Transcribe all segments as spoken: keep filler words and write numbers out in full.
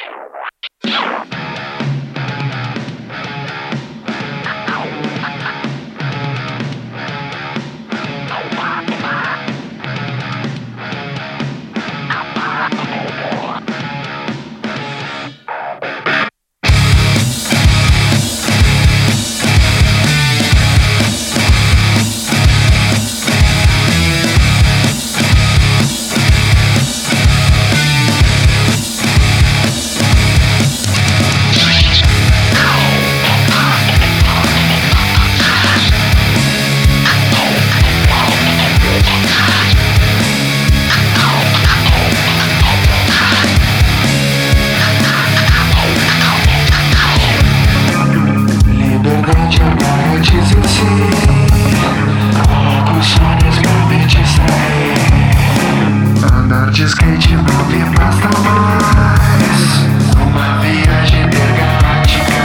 De skate não me basta mais uma viagem intergaláctica.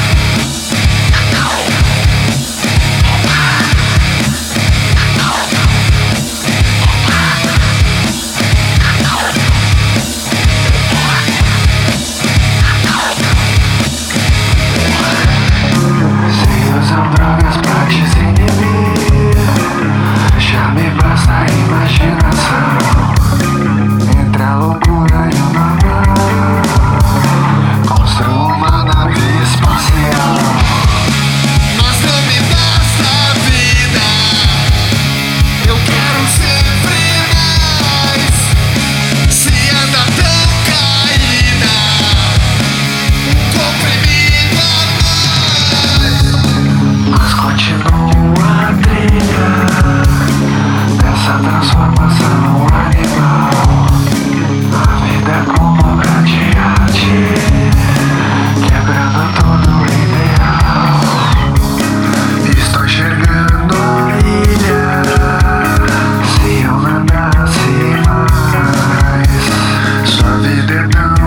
Se usam drogas pra desinibir, já me basta a imaginação. Entre a loucura e o normal, construo uma nave espacial. Mas não me basta a vida, eu quero sempre mais. Se anda tão caída, comprimido a mais. Mas continua a trilha dessa transformação animal. A vida é como obra de arte, quebrando todo o ideal. Estou enxergando ilha, se eu andasse mais. Sua vida é tão